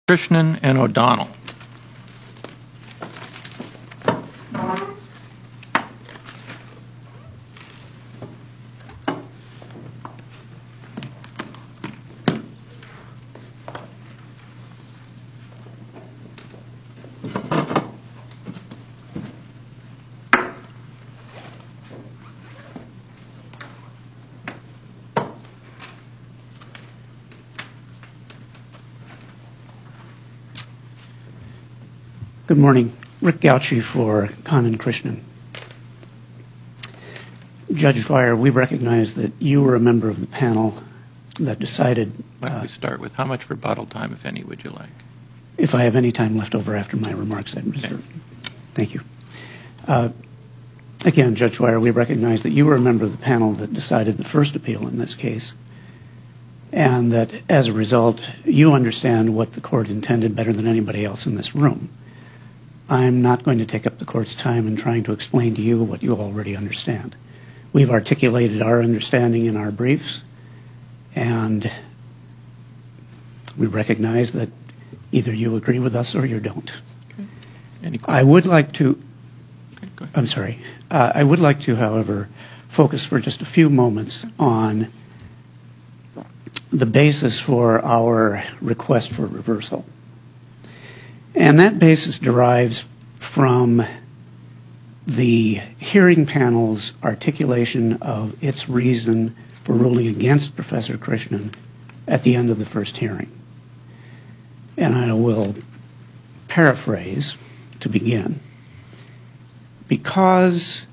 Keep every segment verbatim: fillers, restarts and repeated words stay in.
Krishnan and O'Donnell. Good morning. Rick Gauchi for Khan and Krishnan. Judge Dwyer, we recognize that you were a member of the panel that decided... Why don't uh, we start with how much rebuttal time, if any, would you like? If I have any time left over after my remarks, I'd reserve. Okay. Thank you. Uh, again, Judge Dwyer, we recognize that you were a member of the panel that decided the first appeal in this case, and that as a result, you understand what the court intended better than anybody else in this room. I'm not going to take up the court's time in trying to explain to you what you already understand. We've articulated our understanding in our briefs, and we recognize that either you agree with us or you don't. Okay. Any questions? I would like to, okay, go ahead. I'm sorry, uh, I would like to, however, focus for just a few moments on the basis for our request for reversal. And that basis derives from the hearing panel's articulation of its reason for ruling against Professor Krishnan at the end of the first hearing. And I will paraphrase to begin. Because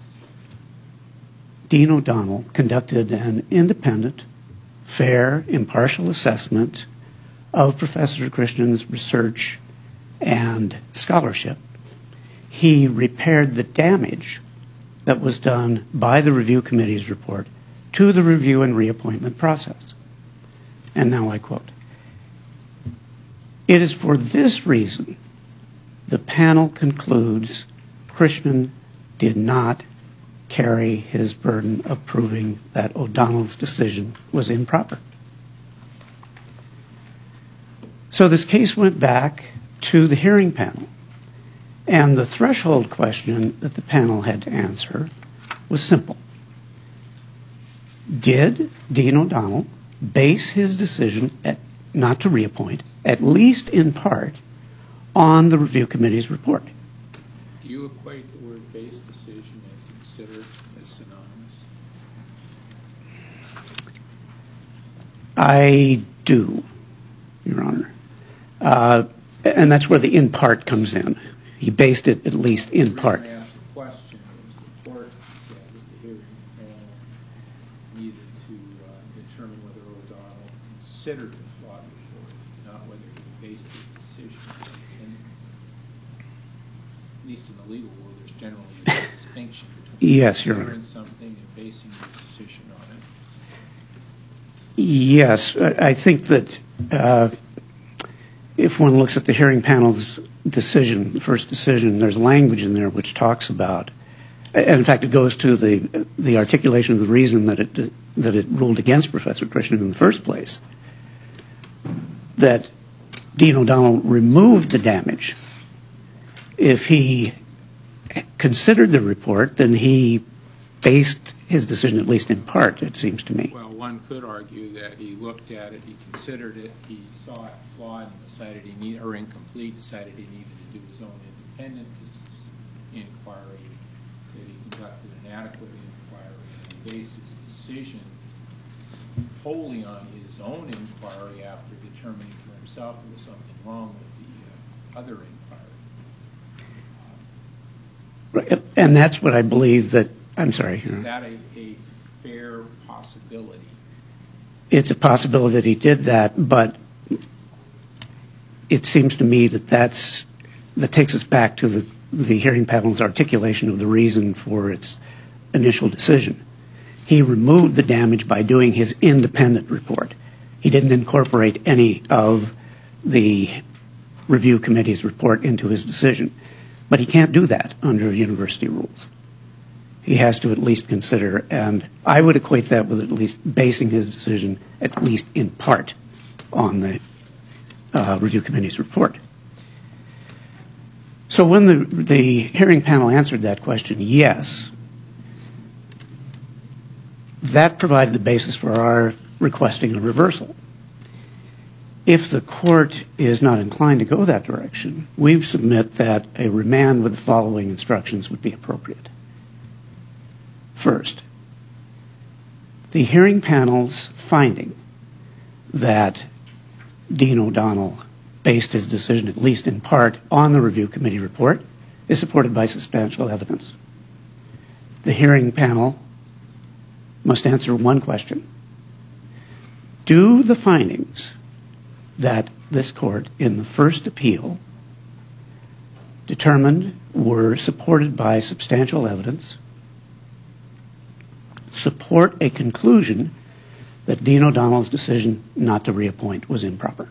Dean O'Donnell conducted an independent, fair, impartial assessment of Professor Krishnan's research and scholarship, he repaired the damage that was done by the review committee's report to the review and reappointment process. And now I quote, "It is for this reason the panel concludes Krishnan did not carry his burden of proving that O'Donnell's decision was improper." So this case went back to the hearing panel, and the threshold question that the panel had to answer was simple. Did Dean O'Donnell base his decision at, not to reappoint, at least in part, on the review committee's report? Do you equate the word base decision and consider as synonymous? I do, Your Honor. Uh, and that's where the in part comes in. He based it at least in part. The reason I asked the question is the court said that the hearing panel needed to uh, determine whether O'Donnell considered the flawed report, not whether he based his decision. And at least in the legal world, there's generally a distinction between yes, Your Honor. considering something and basing your decision on it. Yes, I think that uh, if one looks at the hearing panel's decision, the first decision, there's language in there which talks about, and in fact it goes to the the articulation of the reason that it that it ruled against Professor Krishnan in the first place, that Dean O'Donnell removed the damage. If he considered the report, then he based his decision at least in part, it seems to me. Well, one could argue that he looked at it, he considered it, he saw it flawed and decided he need, or incomplete, decided he needed to do his own independent inquiry, that he conducted an adequate inquiry, and he based his decision wholly on his own inquiry after determining for himself there was something wrong with the uh, other inquiry. Right. And that's what I believe that, I'm sorry. Is that a, a fair possibility? It's a possibility that he did that, but it seems to me that that's, that takes us back to the, the hearing panel's articulation of the reason for its initial decision. He removed the damage by doing his independent report. He didn't incorporate any of the review committee's report into his decision. But he can't do that under university rules. He has to at least consider, and I would equate that with at least basing his decision at least in part on the uh, review committee's report. So when the, the hearing panel answered that question, yes, that provided the basis for our requesting a reversal. If the court is not inclined to go that direction, we submit that a remand with the following instructions would be appropriate. First, the hearing panel's finding that Dean O'Donnell based his decision, at least in part, on the review committee report is supported by substantial evidence. The hearing panel must answer one question. Do the findings that this court in the first appeal determined were supported by substantial evidence support a conclusion that Dean O'Donnell's decision not to reappoint was improper?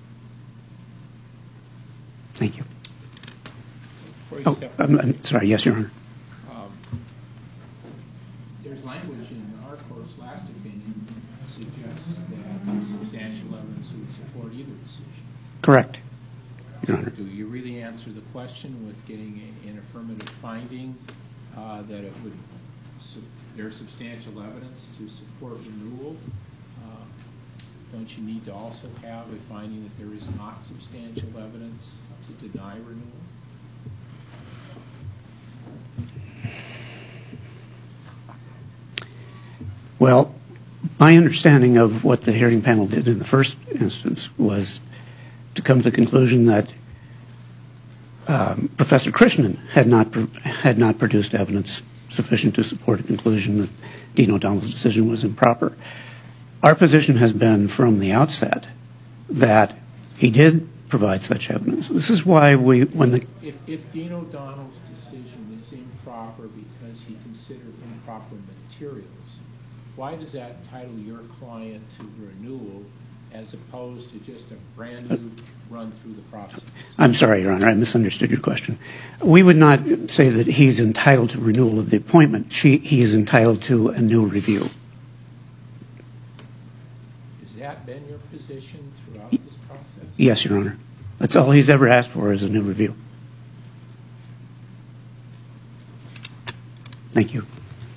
Thank you. Before you Oh, step I'm, I'm sorry. Yes, Your Honor. Um, there's language in our court's last opinion that suggests that substantial evidence would support either decision. Correct, Your Honor. Do you really answer the question with getting a, an affirmative finding uh, that it would su- there's substantial evidence to support renewal? Uh, don't you need to also have a finding that there is not substantial evidence to deny renewal? Well, my understanding of what the hearing panel did in the first instance was to come to the conclusion that um, Professor Krishnan had not pro- had not produced evidence sufficient to support a conclusion that Dean O'Donnell's decision was improper. Our position has been from the outset that he did provide such evidence. This is why we, when the If, if Dean O'Donnell's decision is improper because he considered improper materials, why does that entitle your client to renewal as opposed to just a brand new run through the process? I'm sorry, Your Honor, I misunderstood your question. We would not say that he's entitled to renewal of the appointment. She, he is entitled to a new review. Has that been your position throughout this process? Yes, Your Honor. That's all he's ever asked for is a new review. Thank you.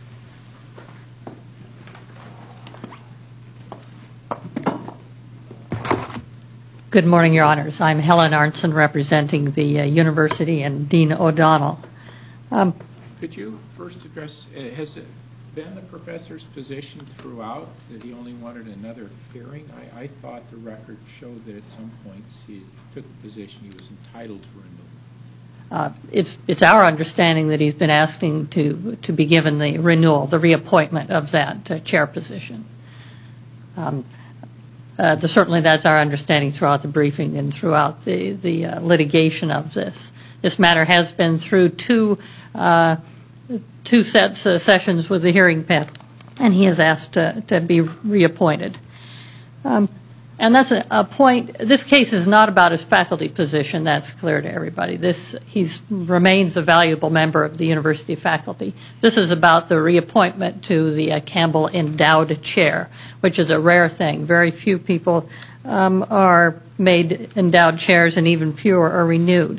Good morning, Your Honors. I'm Helen Arnson, representing the uh, University and Dean O'Donnell. Um, Could you first address, uh, has it been the professor's position throughout that he only wanted another hearing? I, I thought the record showed that at some points he took the position he was entitled to renewal. uh, it's, it's our understanding that he's been asking to, to be given the renewal, the reappointment of that uh, chair position. Um, Uh, the, certainly that's our understanding throughout the briefing and throughout the, the uh, litigation of this. This matter has been through two, uh, two sets, uh, sessions with the hearing panel, and he has asked to, to be reappointed. Um, and that's a, a point. This case is not about his faculty position. That's clear to everybody. This he remains a valuable member of the university faculty. This is about the reappointment to the uh, Campbell Endowed Chair, which is a rare thing. Very few people um, are made endowed chairs, and even fewer are renewed.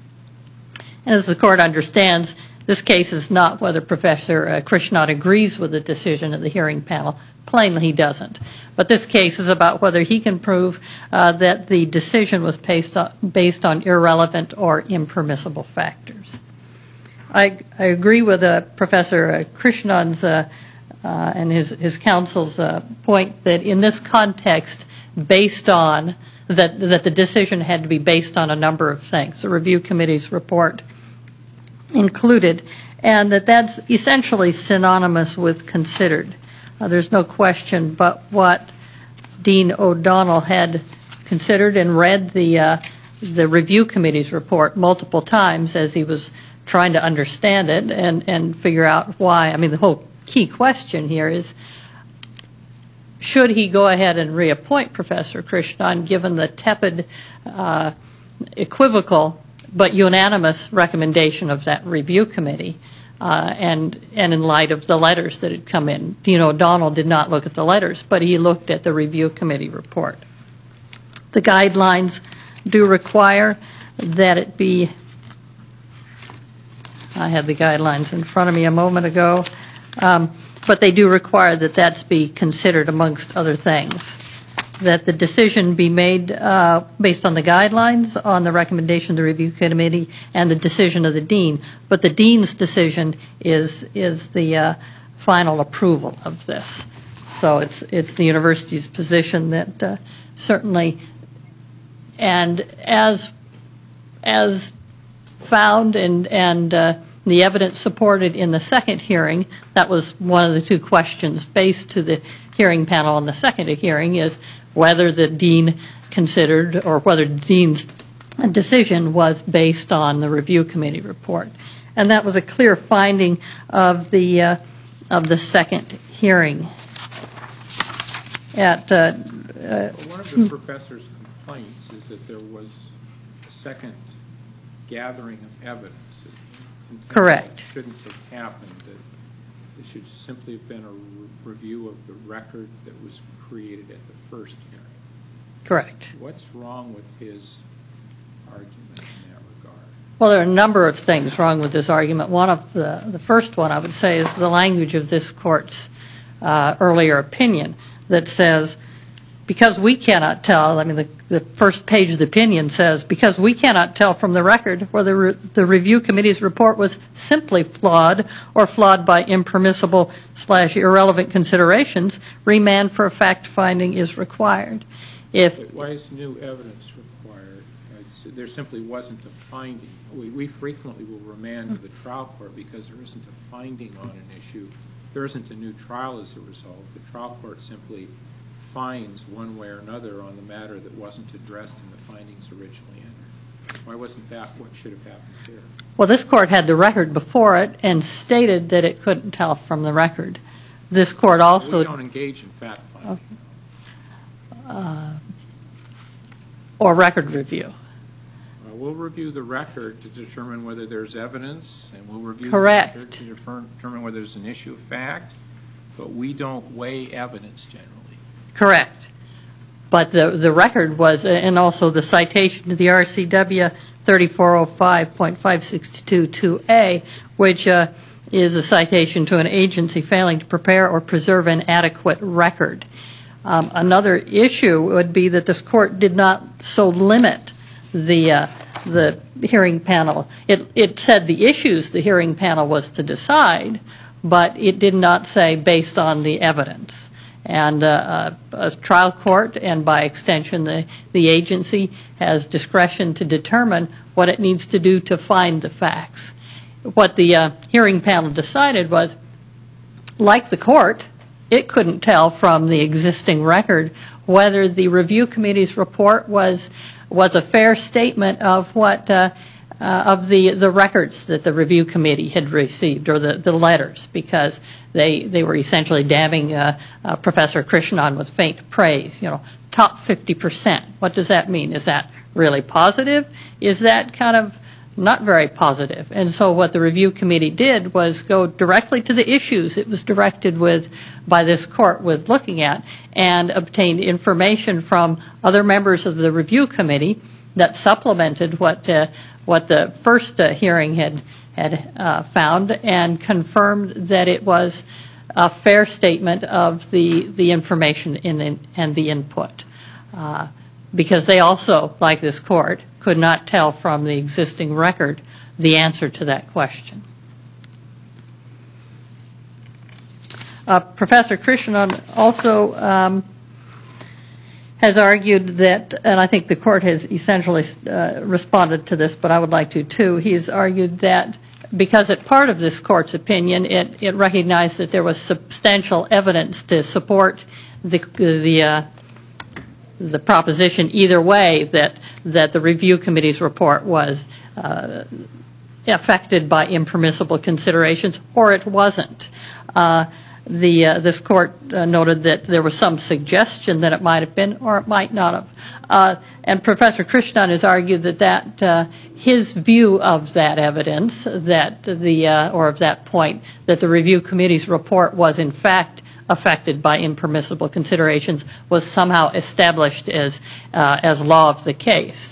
And as the court understands, this case is not whether Professor uh, Krishnan agrees with the decision of the hearing panel. Plainly, he doesn't. But this case is about whether he can prove uh, that the decision was based on, based on irrelevant or impermissible factors. I, I agree with uh, Professor uh, Krishnan's uh, uh, and his, his counsel's uh, point that in this context, based on that, that the decision had to be based on a number of things. The review committee's report included, and that that's essentially synonymous with considered. Uh, there's no question but what Dean O'Donnell had considered and read the uh, the review committee's report multiple times as he was trying to understand it and, and figure out why. I mean, the whole key question here is, should he go ahead and reappoint Professor Krishnan given the tepid, uh, equivocal, but unanimous recommendation of that review committee, uh, and and in light of the letters that had come in? Dean O'Donnell did not look at the letters, but he looked at the review committee report. The guidelines do require that it be, I had the guidelines in front of me a moment ago, um, but they do require that that's be considered amongst other things. That the decision be made uh, based on the guidelines, on the recommendation of the review committee, and the decision of the dean. But the dean's decision is is the uh, final approval of this. So it's it's the university's position that uh, certainly, and as as found and and uh, the evidence supported in the second hearing, that was one of the two questions based to the hearing panel on the second hearing, is whether the dean considered or whether the dean's decision was based on the review committee report. And that was a clear finding of the uh, of the second hearing. At uh, uh, One of the professor's complaints is that there was a second gathering of evidence. It Correct. shouldn't have happened. That it should simply have been a re- review of the record that was created at the first hearing. correct. What's wrong with his argument in that regard? Well, there are a number of things wrong with this argument. One of the, the first one I would say is the language of this court's uh, earlier opinion that says, because we cannot tell, I mean, the, the first page of the opinion says, because we cannot tell from the record whether re- the review committee's report was simply flawed or flawed by impermissible slash irrelevant considerations, remand for a fact-finding is required. If But why is new evidence required? It's, there simply wasn't a finding. We, we frequently will remand to the trial court because there isn't a finding on an issue. There isn't a new trial as a result. The trial court simply finds one way or another on the matter that wasn't addressed in the findings originally entered. Why wasn't that what should have happened here? Well, this court had the record before it and stated that it couldn't tell from the record. This court also... We don't engage in fact-finding. Uh, or record review. Uh, we'll review the record to determine whether there's evidence, and we'll review Correct. the record to defer- determine whether there's an issue of fact, but we don't weigh evidence generally. Correct. But the the record was, and also the citation to the R C W thirty-four oh five point five six two two A, which uh, is a citation to an agency failing to prepare or preserve an adequate record. Um, another issue would be that this court did not so limit the uh, the hearing panel. It it said the issues the hearing panel was to decide, but it did not say based on the evidence. And uh, a trial court, and by extension the, the agency, has discretion to determine what it needs to do to find the facts. What the uh, hearing panel decided was, like the court, it couldn't tell from the existing record whether the review committee's report was was a fair statement of what uh, uh, of the the records that the review committee had received, or the, the letters, because they they were essentially damning uh, uh, Professor Krishnan with faint praise. You know, top fifty percent. What does that mean? Is that really positive? Is that kind of not very positive? And so what the review committee did was go directly to the issues it was directed with by this court with looking at, and obtained information from other members of the review committee that supplemented what uh, what the first uh, hearing had had uh, found, and confirmed that it was a fair statement of the the information in, in and the input. Uh, because they also, like this court, could not tell from the existing record the answer to that question. Uh, Professor Krishnan also um, has argued that, and I think the court has essentially uh, responded to this, but I would like to too. He's argued that because at part of this court's opinion, it, it recognized that there was substantial evidence to support the the uh, the proposition either way, that that the review committee's report was uh, affected by impermissible considerations, or it wasn't. Uh, the uh, this court uh, noted that there was some suggestion that it might have been, or it might not have. Uh, and Professor Krishnan has argued that that uh, his view of that evidence, that the uh, or of that point, that the review committee's report was in fact affected by impermissible considerations, was somehow established as uh, as law of the case.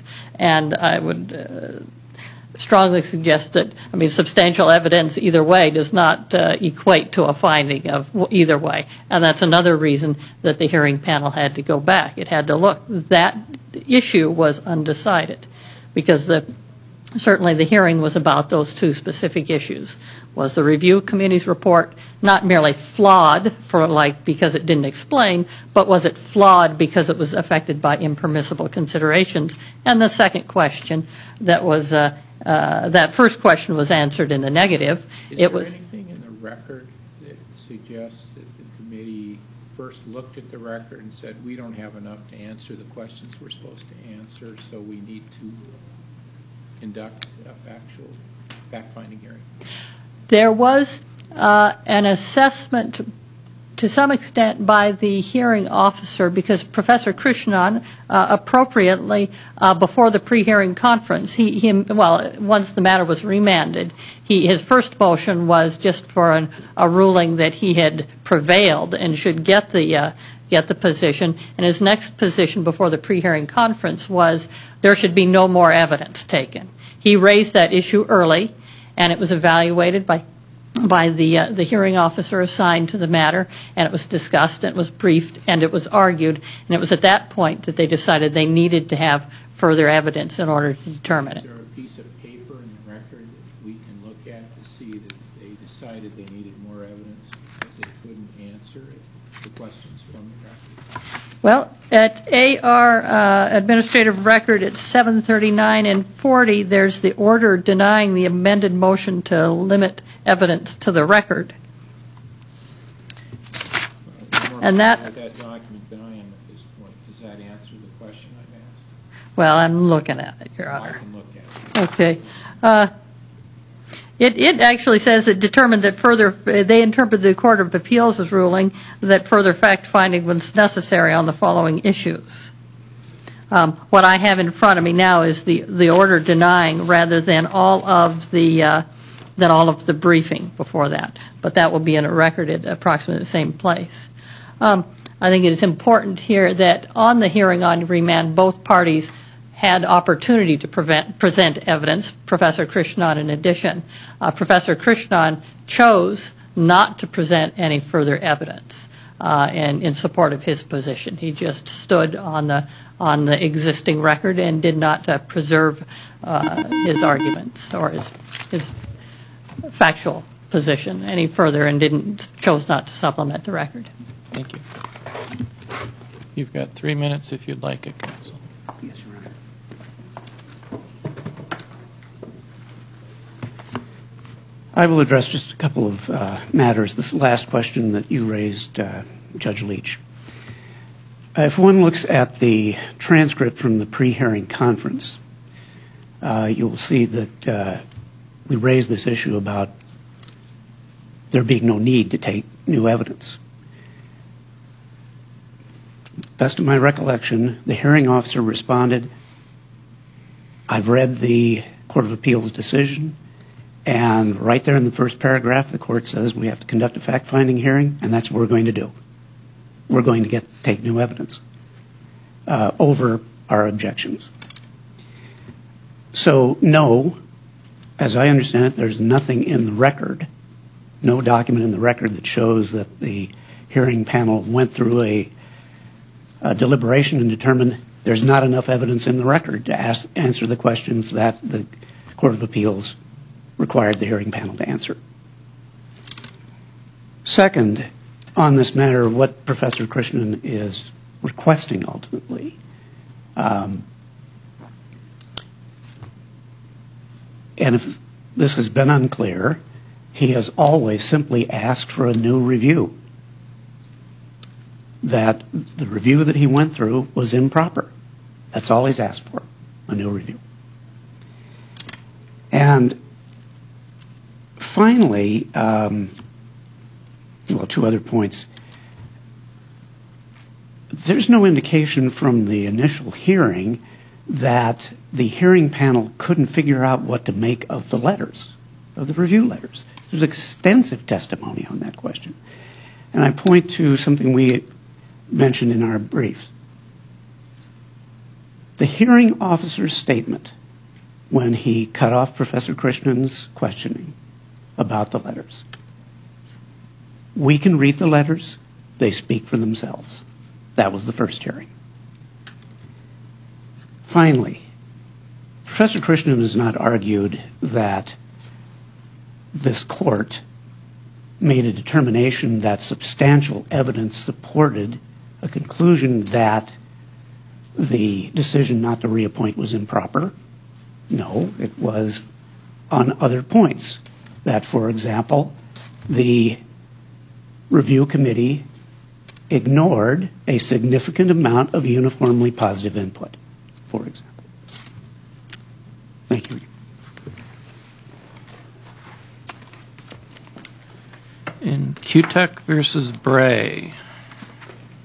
And I would uh, strongly suggest that, I mean, substantial evidence either way does not uh, equate to a finding of either way. And that's another reason that the hearing panel had to go back. It had to look. That issue was undecided because the certainly the hearing was about those two specific issues. Was the review committee's report not merely flawed for like because it didn't explain, but was it flawed because it was affected by impermissible considerations? And the second question that was uh, uh, that first question was answered in the negative. Is it there was anything in the record that suggests that the committee first looked at the record and said, we don't have enough to answer the questions we're supposed to answer, so we need to conduct a factual fact-finding hearing? There was uh, an assessment to some extent by the hearing officer because Professor Krishnan uh, appropriately uh, before the pre-hearing conference, he, he well, once the matter was remanded, he, his first motion was just for an, a ruling that he had prevailed and should get the uh, get the position, and his next position before the pre-hearing conference was there should be no more evidence taken. He raised that issue early, and it was evaluated by by the uh, the hearing officer assigned to the matter, and it was discussed, and it was briefed, and it was argued, and it was at that point that they decided they needed to have further evidence in order to determine it. Is there a piece of paper in the record that we can look at to see that they decided they needed more evidence because they couldn't answer it, the questions from the record? Well, at A R uh, Administrative Record at seven thirty-nine and forty, there's the order denying the amended motion to limit evidence to the record. Well, And that- at that document than I am at this point. Does that answer the question I've asked? Well, I'm looking at it, Your I Honor. can look at it. Okay. Uh, It, it actually says it determined that further, they interpreted the Court of Appeals' ruling that further fact-finding was necessary on the following issues. Um, what I have in front of me now is the, the order denying rather than all of the uh, than all of the briefing before that. But that will be in a record at approximately the same place. Um, I think it is important here that on the hearing on remand, both parties had opportunity to prevent, present evidence, Professor Krishnan in addition. Uh, Professor Krishnan chose not to present any further evidence uh, in, in support of his position. He just stood on the, on the existing record and did not uh, preserve uh, his arguments or his, his factual position any further and didn't chose not to supplement the record. Thank you. You've got three minutes if you'd like it, counsel. Yes, Your Honor. I will address just a couple of uh, matters. This last question that you raised, uh, Judge Leach. Uh, if one looks at the transcript from the pre-hearing conference, uh, you'll see that uh, we raised this issue about there being no need to take new evidence. Best of my recollection, the hearing officer responded, I've read the Court of Appeals decision, and right there in the first paragraph, the court says we have to conduct a fact-finding hearing, and that's what we're going to do. We're going to get take new evidence uh, over our objections. So, no, as I understand it, there's nothing in the record, no document in the record that shows that the hearing panel went through a, a deliberation and determined there's not enough evidence in the record to ask, answer the questions that the Court of Appeals required the hearing panel to answer. Second, on this matter, what Professor Krishnan is requesting ultimately, um, and if this has been unclear, he has always simply asked for a new review. That the review that he went through was improper. That's all he's asked for, a new review. And finally, um, well, two other points. There's no indication from the initial hearing that the hearing panel couldn't figure out what to make of the letters, of the review letters. There's extensive testimony on that question. And I point to something we mentioned in our briefs. The hearing officer's statement when he cut off Professor Krishnan's questioning about the letters. We can read the letters. They speak for themselves. That was the first hearing. Finally, Professor Krishnan has not argued that this court made a determination that substantial evidence supported a conclusion that the decision not to reappoint was improper. No, it was on other points. That, for example, the review committee ignored a significant amount of uniformly positive input, for example. Thank you. In Cutuck versus Bray.